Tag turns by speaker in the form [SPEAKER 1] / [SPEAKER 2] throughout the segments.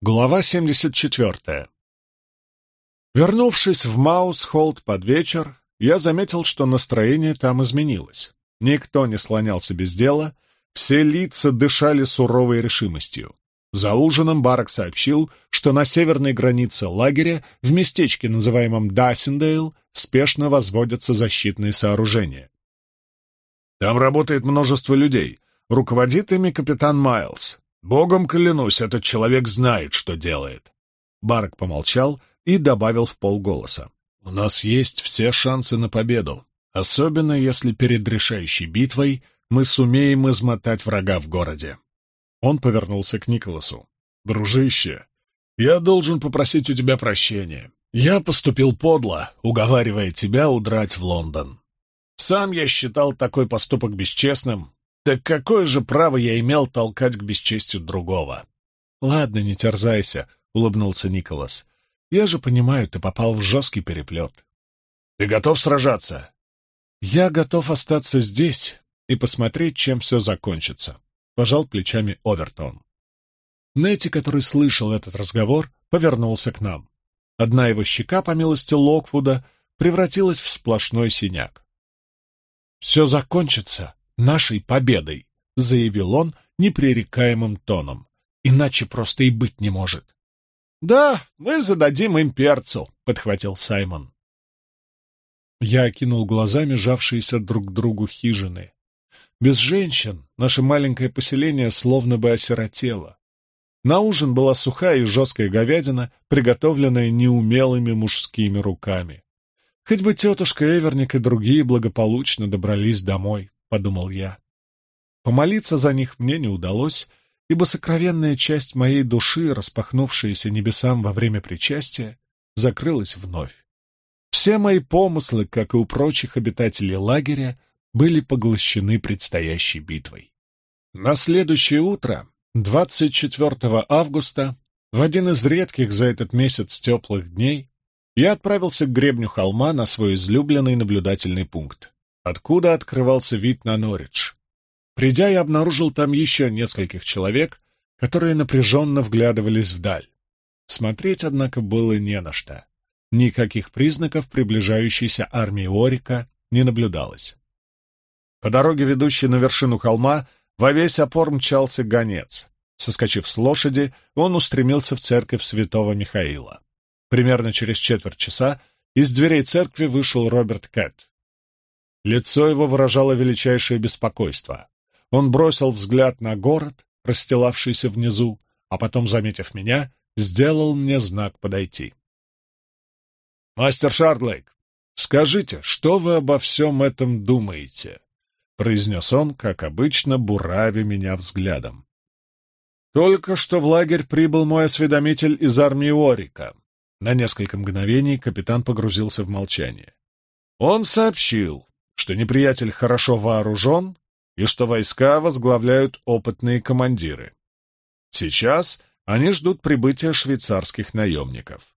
[SPEAKER 1] Глава 74. Вернувшись в Маусхолд под вечер, я заметил, что настроение там изменилось. Никто не слонялся без дела, все лица дышали суровой решимостью. За ужином Барак сообщил, что на северной границе лагеря, в местечке, называемом Дассендейл, спешно возводятся защитные сооружения. Там работает множество людей, руководит ими капитан Майлз. Богом клянусь, этот человек знает, что делает. Барак помолчал и добавил вполголоса: «У нас есть все шансы на победу, особенно если перед решающей битвой мы сумеем измотать врага в городе». Он повернулся к Николасу. «Дружище, я должен попросить у тебя прощения. Я поступил подло, уговаривая тебя удрать в Лондон. Сам я считал такой поступок бесчестным. Так какое же право я имел толкать к бесчестью другого?» «Ладно, не терзайся», — улыбнулся Николас. «Я же понимаю, ты попал в жесткий переплет». «Ты готов сражаться?» «Я готов остаться здесь и посмотреть, чем все закончится», — пожал плечами Овертон. Нетти, который слышал этот разговор, повернулся к нам. Одна его щека, по милости Локвуда, превратилась в сплошной синяк. «Все закончится нашей победой», — заявил он непререкаемым тоном. «Иначе просто и быть не может». «Да, мы зададим им перцу», — подхватил Саймон. Я окинул глазами жавшиеся друг к другу хижины. Без женщин наше маленькое поселение словно бы осиротело. На ужин была сухая и жесткая говядина, приготовленная неумелыми мужскими руками. «Хоть бы тетушка Эверник и другие благополучно добрались домой», — подумал я. Помолиться за них мне не удалось, ибо сокровенная часть моей души, распахнувшаяся небесам во время причастия, закрылась вновь. Все мои помыслы, как и у прочих обитателей лагеря, были поглощены предстоящей битвой. На следующее утро, 24 августа, в один из редких за этот месяц теплых дней, я отправился к гребню холма на свой излюбленный наблюдательный пункт, откуда открывался вид на Норвич. Придя, я обнаружил там еще нескольких человек, которые напряженно вглядывались вдаль. Смотреть, однако, было не на что. Никаких признаков приближающейся армии Орика не наблюдалось. По дороге, ведущей на вершину холма, во весь опор мчался гонец. Соскочив с лошади, он устремился в церковь святого Михаила. Примерно через четверть часа из дверей церкви вышел Роберт Кэт. Лицо его выражало величайшее беспокойство. Он бросил взгляд на город, расстилавшийся внизу, а потом, заметив меня, сделал мне знак подойти. «Мастер Шардлейк, скажите, что вы обо всем этом думаете?» — произнес он, как обычно, буравя меня взглядом. «Только что в лагерь прибыл мой осведомитель из армии Орика». На несколько мгновений капитан погрузился в молчание. «Он сообщил, что неприятель хорошо вооружен и что войска возглавляют опытные командиры. Сейчас они ждут прибытия швейцарских наемников».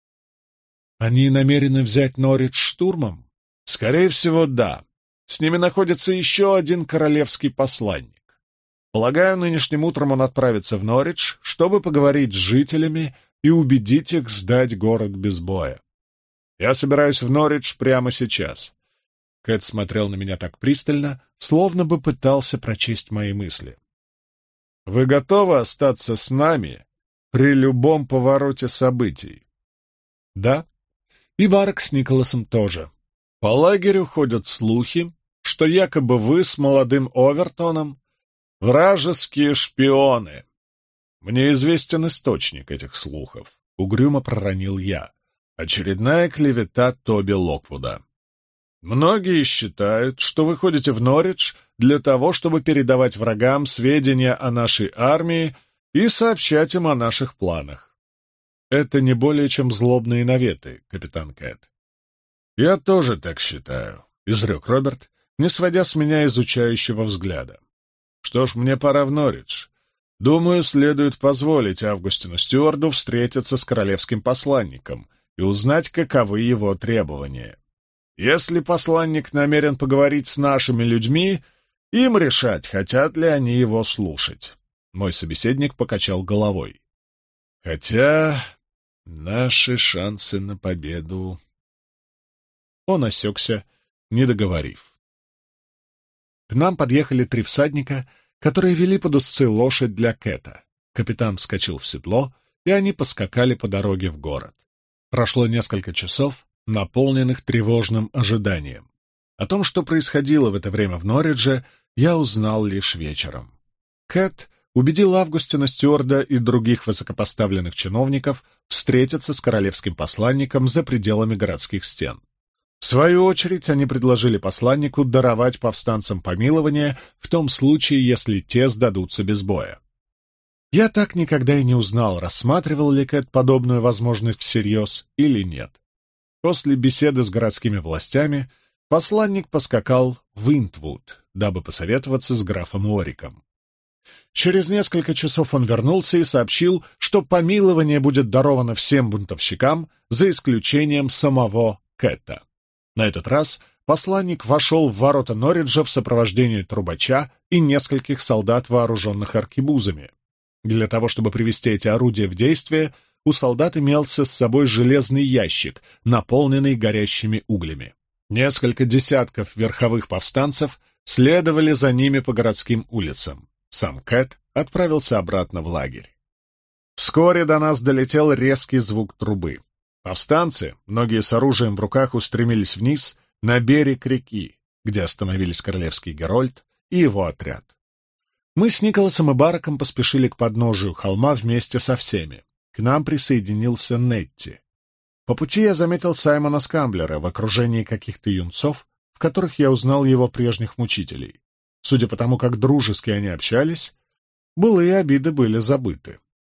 [SPEAKER 1] «Они намерены взять Норвич штурмом?» «Скорее всего, да. С ними находится еще один королевский посланник. Полагаю, нынешним утром он отправится в Норвич, чтобы поговорить с жителями и убедить их сдать город без боя. Я собираюсь в Норвич прямо сейчас». Кэт смотрел на меня так пристально, словно бы пытался прочесть мои мысли. «Вы готовы остаться с нами при любом повороте событий?» «Да. И Барак с Николасом тоже. По лагерю ходят слухи, что якобы вы с молодым Овертоном вражеские шпионы. Мне известен источник этих слухов», — угрюмо проронил я. «Очередная клевета Тоби Локвуда. Многие считают, что вы ходите в Норвич для того, чтобы передавать врагам сведения о нашей армии и сообщать им о наших планах. Это не более чем злобные наветы, капитан Кэт». «Я тоже так считаю», — изрек Роберт, не сводя с меня изучающего взгляда. «Что ж, мне пора в Норвич. Думаю, следует позволить Августину Стюарду встретиться с королевским посланником и узнать, каковы его требования. Если посланник намерен поговорить с нашими людьми, им решать, хотят ли они его слушать». Мой собеседник покачал головой. Хотя наши шансы на победу...» Он осекся, не договорив. К нам подъехали 3 всадника, которые вели под узцы лошадь для Кэта. Капитан вскочил в седло, и они поскакали по дороге в город. Прошло несколько часов, наполненных тревожным ожиданием. О том, что происходило в это время в Норридже, я узнал лишь вечером. Кэт убедил Августина Стюарда и других высокопоставленных чиновников встретиться с королевским посланником за пределами городских стен. В свою очередь, они предложили посланнику даровать повстанцам помилование в том случае, если те сдадутся без боя. Я так никогда и не узнал, рассматривал ли Кэт подобную возможность всерьез или нет. После беседы с городскими властями посланник поскакал в Интвуд, дабы посоветоваться с графом Уориком. Через несколько часов он вернулся и сообщил, что помилование будет даровано всем бунтовщикам, за исключением самого Кэта. На этот раз посланник вошел в ворота Норриджа в сопровождении трубача и нескольких солдат, вооруженных аркебузами. Для того, чтобы привести эти орудия в действие, у солдат имелся с собой железный ящик, наполненный горящими углями. Несколько десятков верховых повстанцев следовали за ними по городским улицам. Сам Кэт отправился обратно в лагерь. Вскоре до нас долетел резкий звук трубы. Повстанцы, многие с оружием в руках, устремились вниз, на берег реки, где остановились королевский Герольд и его отряд. Мы с Николасом и Бараком поспешили к подножию холма вместе со всеми. К нам присоединился Нетти. По пути я заметил Саймона Скамблера в окружении каких-то юнцов, в которых я узнал его прежних мучителей. Судя по тому, как дружески они общались, былые обиды были забыты.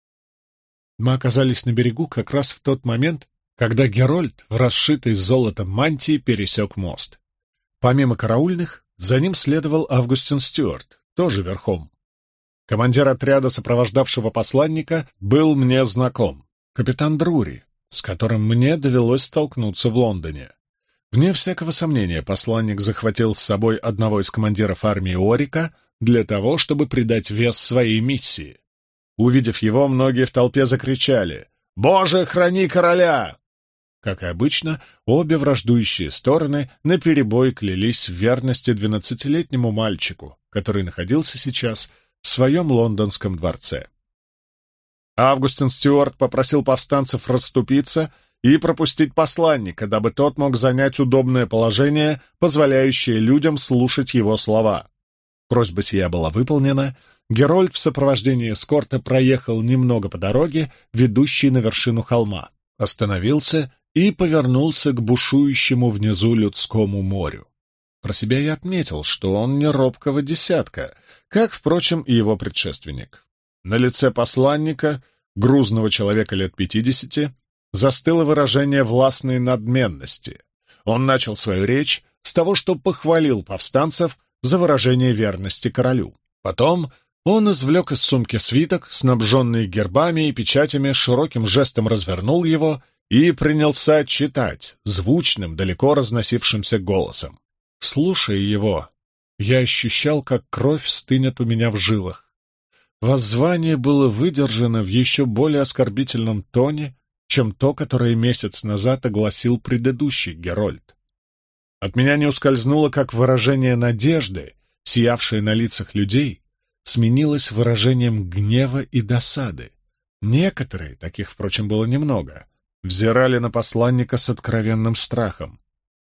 [SPEAKER 1] Мы оказались на берегу как раз в тот момент, когда Герольд в расшитой золотом мантии пересек мост. Помимо караульных, за ним следовал Августин Стюарт, тоже верхом. Командир отряда, сопровождавшего посланника, был мне знаком. Капитан Друри, с которым мне довелось столкнуться в Лондоне. Вне всякого сомнения, посланник захватил с собой одного из командиров армии Орика для того, чтобы придать вес своей миссии. Увидев его, многие в толпе закричали: «Боже, храни короля!» Как и обычно, обе враждующие стороны наперебой клялись в верности 12-летнему мальчику, который находился сейчас в своем лондонском дворце. Августин Стюарт попросил повстанцев расступиться и пропустить посланника, дабы тот мог занять удобное положение, позволяющее людям слушать его слова. Просьба сия была выполнена. Герольд в сопровождении эскорта проехал немного по дороге, ведущей на вершину холма, остановился и повернулся к бушующему внизу людскому морю. Про себя я отметил, что он не робкого десятка, как, впрочем, и его предшественник. На лице посланника, грузного человека лет 50, застыло выражение властной надменности. Он начал свою речь с того, что похвалил повстанцев за выражение верности королю. Потом он извлек из сумки свиток, снабженный гербами и печатями, широким жестом развернул его и принялся читать звучным, далеко разносившимся голосом. Слушая его, я ощущал, как кровь стынет у меня в жилах. Воззвание было выдержано в еще более оскорбительном тоне, чем то, которое месяц назад огласил предыдущий Герольд. От меня не ускользнуло, как выражение надежды, сиявшее на лицах людей, сменилось выражением гнева и досады. Некоторые, таких, впрочем, было немного, взирали на посланника с откровенным страхом.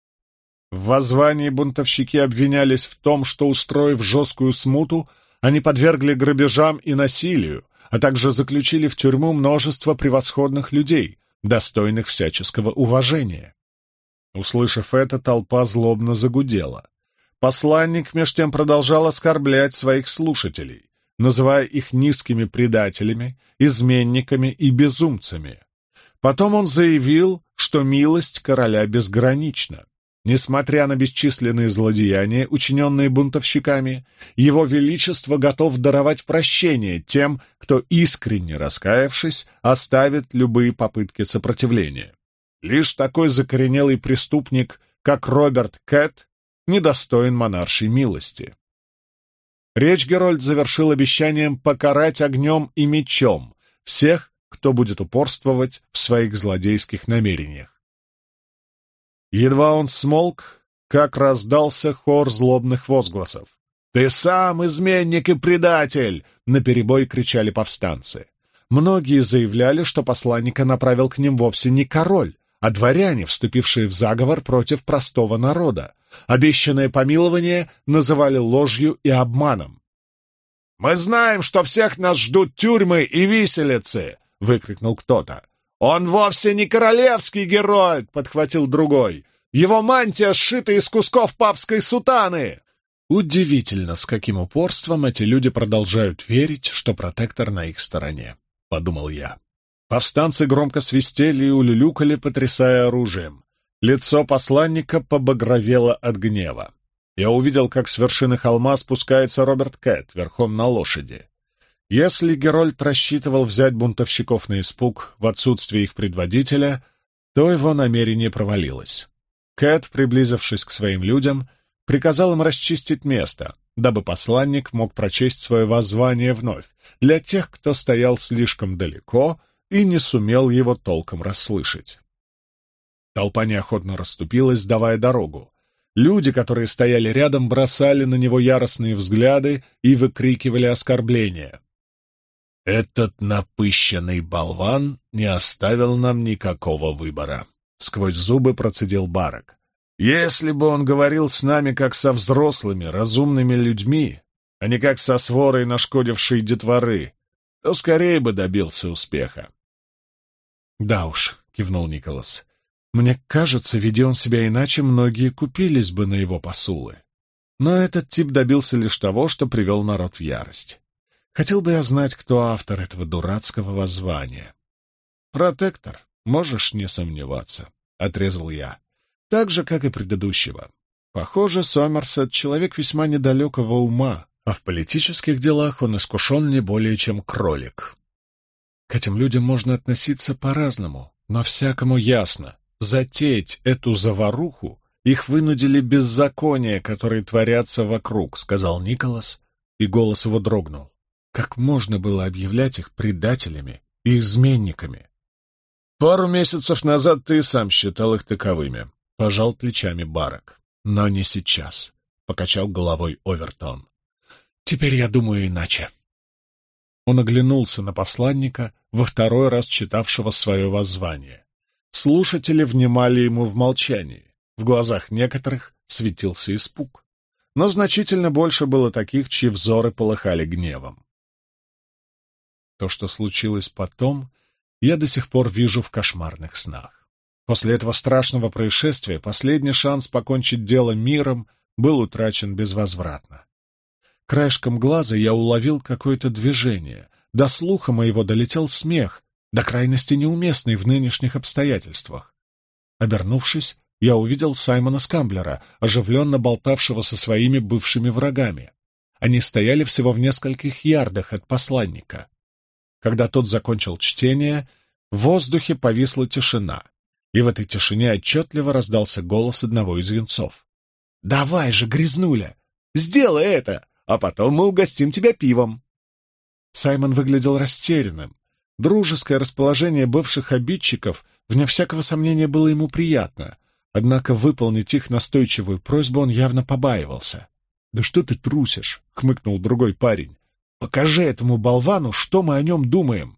[SPEAKER 1] В воззвании бунтовщики обвинялись в том, что, устроив жесткую смуту, они подвергли грабежам и насилию, а также заключили в тюрьму множество превосходных людей, достойных всяческого уважения. Услышав это, толпа злобно загудела. Посланник меж тем продолжал оскорблять своих слушателей, называя их низкими предателями, изменниками и безумцами. Потом он заявил, что милость короля безгранична. Несмотря на бесчисленные злодеяния, учиненные бунтовщиками, его величество готов даровать прощение тем, кто, искренне раскаявшись, оставит любые попытки сопротивления. Лишь такой закоренелый преступник, как Роберт Кэт, недостоин монаршей милости. Речь Герольд завершил обещанием покарать огнем и мечом всех, кто будет упорствовать в своих злодейских намерениях. Едва он смолк, как раздался хор злобных возгласов. «Ты сам изменник и предатель!» — наперебой кричали повстанцы. Многие заявляли, что посланника направил к ним вовсе не король, а дворяне, вступившие в заговор против простого народа. Обещанное помилование называли ложью и обманом. «Мы знаем, что всех нас ждут тюрьмы и виселицы!» — выкрикнул кто-то. «Он вовсе не королевский герой!» — подхватил другой. «Его мантия сшита из кусков папской сутаны!» Удивительно, с каким упорством эти люди продолжают верить, что протектор на их стороне, — подумал я. Повстанцы громко свистели и улюлюкали, потрясая оружием. Лицо посланника побагровело от гнева. Я увидел, как с вершины холма спускается Роберт Кэт верхом на лошади. Если Герольд рассчитывал взять бунтовщиков на испуг в отсутствие их предводителя, то его намерение провалилось. Кэт, приблизившись к своим людям, приказал им расчистить место, дабы посланник мог прочесть свое воззвание вновь для тех, кто стоял слишком далеко и не сумел его толком расслышать. Толпа неохотно расступилась, давая дорогу. Люди, которые стояли рядом, бросали на него яростные взгляды и выкрикивали оскорбления. «Этот напыщенный болван не оставил нам никакого выбора», — сквозь зубы процедил Барак. «Если бы он говорил с нами как со взрослыми, разумными людьми, а не как со сворой нашкодившей детворы, то скорее бы добился успеха». «Да уж», — кивнул Николас, — «мне кажется, ведя он себя иначе, многие купились бы на его посулы. Но этот тип добился лишь того, что привел народ в ярость. Хотел бы я знать, кто автор этого дурацкого воззвания». «Протектор, можешь не сомневаться», — отрезал я. «Так же, как и предыдущего. Похоже, Сомерсет — человек весьма недалекого ума, а в политических делах он искушен не более чем кролик. К этим людям можно относиться по-разному, но всякому ясно, затеять эту заваруху их вынудили беззакония, которые творятся вокруг», — сказал Николас, и голос его дрогнул. «Как можно было объявлять их предателями и изменниками?» «Пару месяцев назад ты сам считал их таковыми», — пожал плечами Барак. «Но не сейчас», — покачал головой Овертон. «Теперь я думаю иначе». Он оглянулся на посланника, во второй раз читавшего свое воззвание. Слушатели внимали ему в молчании. В глазах некоторых светился испуг. Но значительно больше было таких, чьи взоры полыхали гневом. То, что случилось потом, я до сих пор вижу в кошмарных снах. После этого страшного происшествия последний шанс покончить дело миром был утрачен безвозвратно. Краешком глаза я уловил какое-то движение. До слуха моего долетел смех, до крайности неуместный в нынешних обстоятельствах. Обернувшись, я увидел Саймона Скамблера, оживленно болтавшего со своими бывшими врагами. Они стояли всего в нескольких ярдах от посланника. Когда тот закончил чтение, в воздухе повисла тишина, и в этой тишине отчетливо раздался голос одного из юнцов. «Давай же, грязнуля, сделай это, а потом мы угостим тебя пивом». Саймон выглядел растерянным. Дружеское расположение бывших обидчиков, вне всякого сомнения, было ему приятно, однако выполнить их настойчивую просьбу он явно побаивался. «Да что ты трусишь?» — хмыкнул другой парень. «Покажи этому болвану, что мы о нем думаем!»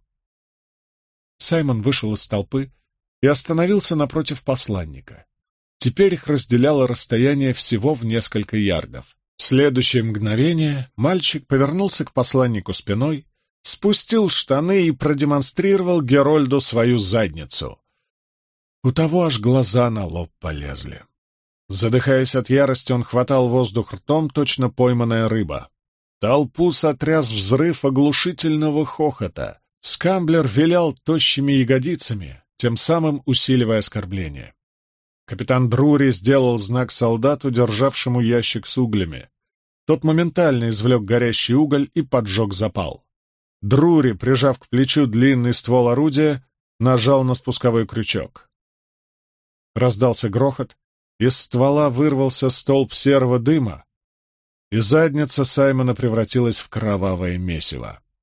[SPEAKER 1] Саймон вышел из толпы и остановился напротив посланника. Теперь их разделяло расстояние всего в несколько ярдов. В следующее мгновение мальчик повернулся к посланнику спиной, спустил штаны и продемонстрировал Герольду свою задницу. У того аж глаза на лоб полезли. Задыхаясь от ярости, он хватал воздух ртом, точно пойманная рыба. Толпу сотряс взрыв оглушительного хохота. Скамблер вилял тощими ягодицами, тем самым усиливая оскорбление. Капитан Друри сделал знак солдату, державшему ящик с углями. Тот моментально извлек горящий уголь и поджег запал. Друри, прижав к плечу длинный ствол орудия, нажал на спусковой крючок. Раздался грохот, из ствола вырвался столб серого дыма, и задница Саймона превратилась в кровавое месиво.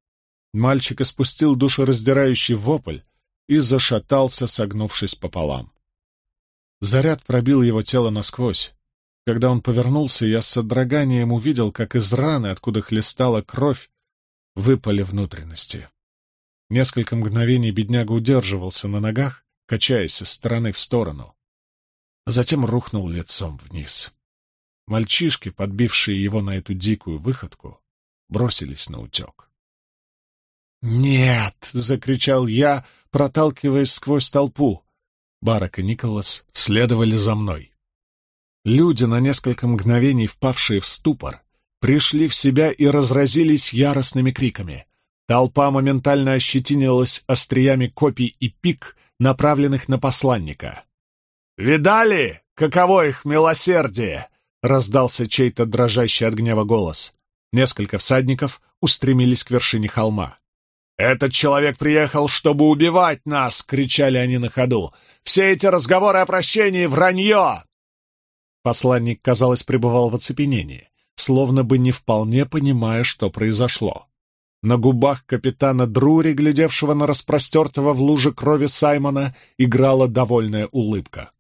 [SPEAKER 1] Мальчик испустил душераздирающий вопль и зашатался, согнувшись пополам. Заряд пробил его тело насквозь. Когда он повернулся, я с содроганием увидел, как из раны, откуда хлестала кровь, выпали внутренности. Несколько мгновений бедняга удерживался на ногах, качаясь из стороны в сторону, а затем рухнул лицом вниз. Мальчишки, подбившие его на эту дикую выходку, бросились наутек. «Нет!» — закричал я, проталкиваясь сквозь толпу. Барак и Николас следовали за мной. Люди, на несколько мгновений впавшие в ступор, пришли в себя и разразились яростными криками. Толпа моментально ощетинилась остриями копий и пик, направленных на посланника. «Видали, каково их милосердие?» — раздался чей-то дрожащий от гнева голос. Несколько всадников устремились к вершине холма. «Этот человек приехал, чтобы убивать нас!» — кричали они на ходу. «Все эти разговоры о прощении — вранье!» Посланник, казалось, пребывал в оцепенении, словно бы не вполне понимая, что произошло. На губах капитана Друри, глядевшего на распростертого в луже крови Саймона, играла довольная улыбка.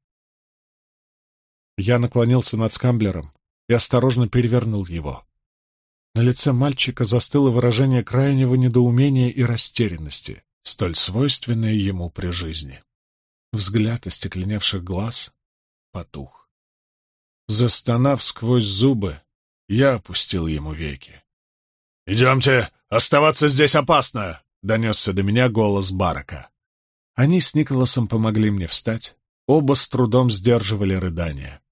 [SPEAKER 1] Я наклонился над скамблером и осторожно перевернул его. На лице мальчика застыло выражение крайнего недоумения и растерянности, столь свойственное ему при жизни. Взгляд остекленевших глаз потух. Застонав сквозь зубы, я опустил ему веки. «Идемте, оставаться здесь опасно!» — донесся до меня голос Барака. Они с Николасом помогли мне встать, оба с трудом сдерживали рыдания.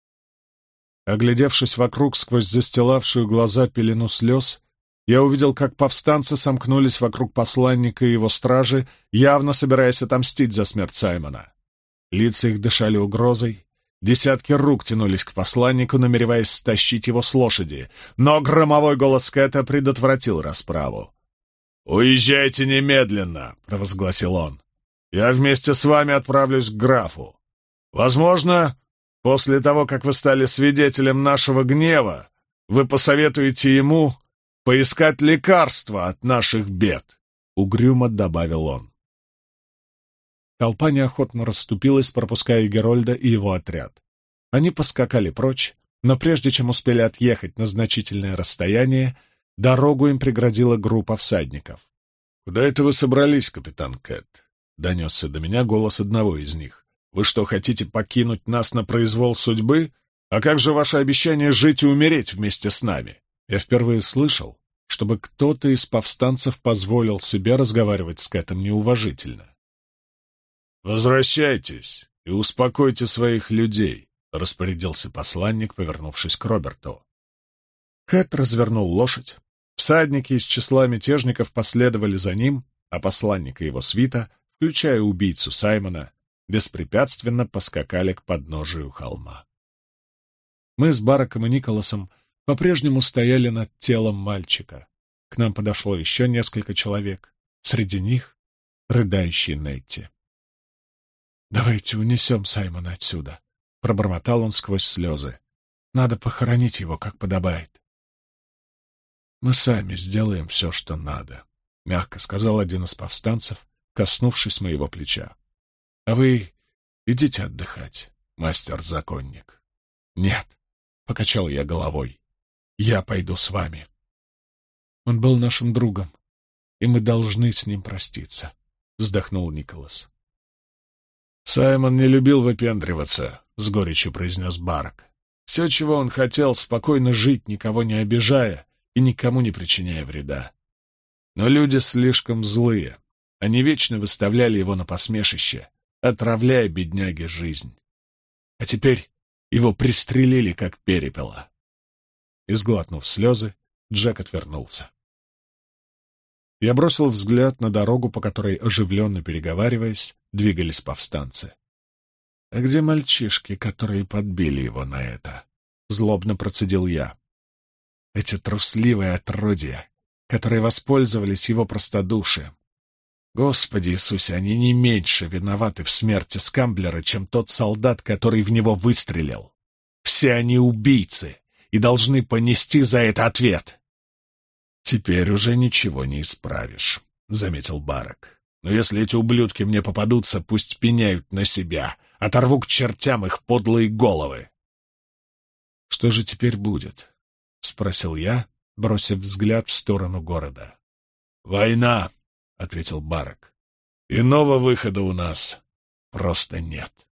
[SPEAKER 1] Оглядевшись вокруг сквозь застилавшую глаза пелену слез, я увидел, как повстанцы сомкнулись вокруг посланника и его стражи, явно собираясь отомстить за смерть Саймона. Лица их дышали угрозой. Десятки рук тянулись к посланнику, намереваясь стащить его с лошади, но громовой голос Кэта предотвратил расправу. «Уезжайте немедленно!» — провозгласил он. «Я вместе с вами отправлюсь к графу. Возможно, после того, как вы стали свидетелем нашего гнева, вы посоветуете ему поискать лекарства от наших бед», — угрюмо добавил он. Толпа неохотно расступилась, пропуская Герольда и его отряд. Они поскакали прочь, но прежде чем успели отъехать на значительное расстояние, дорогу им преградила группа всадников. «Куда это вы собрались, капитан Кэт?» — донесся до меня голос одного из них. «Вы что, хотите покинуть нас на произвол судьбы? А как же ваше обещание жить и умереть вместе с нами?» Я впервые слышал, чтобы кто-то из повстанцев позволил себе разговаривать с Кэтом неуважительно. «Возвращайтесь и успокойте своих людей», — распорядился посланник, повернувшись к Роберту. Кэт развернул лошадь. Всадники из числа мятежников последовали за ним, а посланник и его свита, включая убийцу Саймона, беспрепятственно поскакали к подножию холма. Мы с Бараком и Николасом по-прежнему стояли над телом мальчика. К нам подошло еще несколько человек, среди них рыдающий Нетти. «Давайте унесем Саймона отсюда», — пробормотал он сквозь слезы. «Надо похоронить его, как подобает». «Мы сами сделаем все, что надо», — мягко сказал один из повстанцев, коснувшись моего плеча. «А вы идите отдыхать, мастер-законник». «Нет», — покачал я головой, — «я пойду с вами». «Он был нашим другом, и мы должны с ним проститься», — вздохнул Николас. «Саймон не любил выпендриваться», — с горечью произнес Барак. «Все, чего он хотел, спокойно жить, никого не обижая и никому не причиняя вреда. Но люди слишком злые. Они вечно выставляли его на посмешище, отравляя бедняге жизнь. А теперь его пристрелили, как перепела». И, сглотнув слезы, Джек отвернулся. Я бросил взгляд на дорогу, по которой, оживленно переговариваясь, двигались повстанцы. «А где мальчишки, которые подбили его на это?» — злобно процедил я. «Эти трусливые отродья, которые воспользовались его простодушием. Господи Иисусе, они не меньше виноваты в смерти Скамблера, чем тот солдат, который в него выстрелил. Все они убийцы и должны понести за это ответ». «Теперь уже ничего не исправишь», — заметил Барак. «Но если эти ублюдки мне попадутся, пусть пеняют на себя. Оторву к чертям их подлые головы». «Что же теперь будет?» — спросил я, бросив взгляд в сторону города. «Война», — ответил Барак. «Иного выхода у нас просто нет».